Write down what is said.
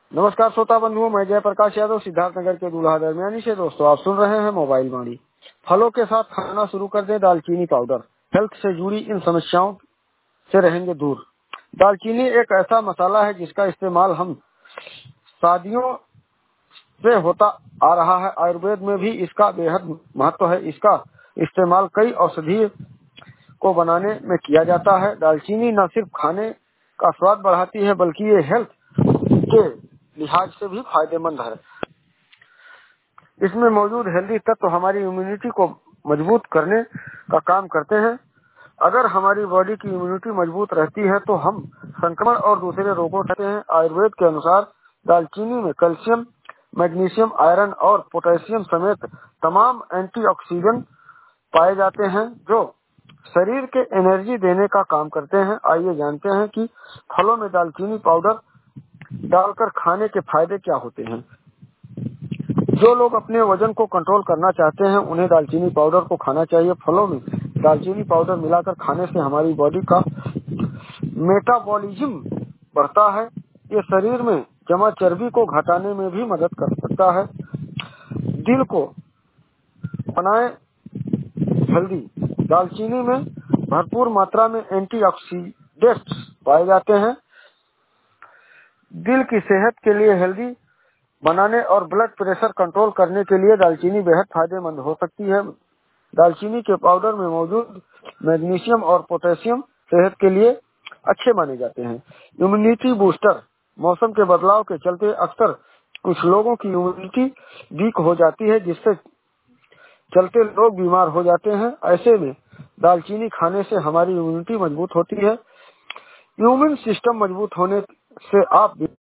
नमस्कार श्रोता बंधुओं, मैं जयप्रकाश यादव सिद्धार्थनगर के दूल्हा दरमियानी से। दोस्तों, आप सुन रहे हैं मोबाइल वाणी। फलों के साथ खाना शुरू कर दें दालचीनी पाउडर, हेल्थ से जुड़ी इन समस्याओं से रहेंगे दूर। दालचीनी एक ऐसा मसाला है जिसका इस्तेमाल हम सदियों से होता आ रहा है। आयुर्वेद में भी इसका बेहद महत्व है। इसका इस्तेमाल कई औषधि को बनाने में किया जाता है। दालचीनी न सिर्फ खाने का स्वाद बढ़ाती है बल्कि ये हेल्थ के लिहाज से भी फायदेमंद है। इसमें मौजूद हेल्दी तत्व हमारी इम्यूनिटी को मजबूत करने का काम करते हैं। अगर हमारी बॉडी की इम्यूनिटी मजबूत रहती है तो हम संक्रमण और दूसरे रोगों से हैं। आयुर्वेद के अनुसार दालचीनी में कैल्शियम, मैग्नीशियम, आयरन और पोटेशियम समेत तमाम एंटीऑक्सीडेंट पाए जाते हैं जो शरीर के एनर्जी देने का काम करते हैं। आइए जानते हैं कि फलों में दालचीनी पाउडर डालकर खाने के फायदे क्या होते हैं। जो लोग अपने वजन को कंट्रोल करना चाहते हैं उन्हें दालचीनी पाउडर को खाना चाहिए। फलों में दालचीनी पाउडर मिलाकर खाने से हमारी बॉडी का मेटाबॉलिज्म बढ़ता है। ये शरीर में जमा चर्बी को घटाने में भी मदद कर सकता है। दिल को बनाए हेल्दी। दालचीनी में भरपूर मात्रा में एंटीऑक्सीडेंट्स पाए जाते हैं। दिल की सेहत के लिए हेल्दी बनाने और ब्लड प्रेशर कंट्रोल करने के लिए दालचीनी बेहद फायदेमंद हो सकती है। दालचीनी के पाउडर में मौजूद मैग्नीशियम और पोटेशियम सेहत के लिए अच्छे माने जाते हैं। Immunity booster. मौसम के बदलाव के चलते अक्सर कुछ लोगों की इम्यूनिटी वीक हो जाती है, जिससे चलते लोग बीमार हो जाते हैं। ऐसे में दालचीनी खाने से हमारी इम्यूनिटी मजबूत होती है। इम्यून सिस्टम मजबूत होने से आप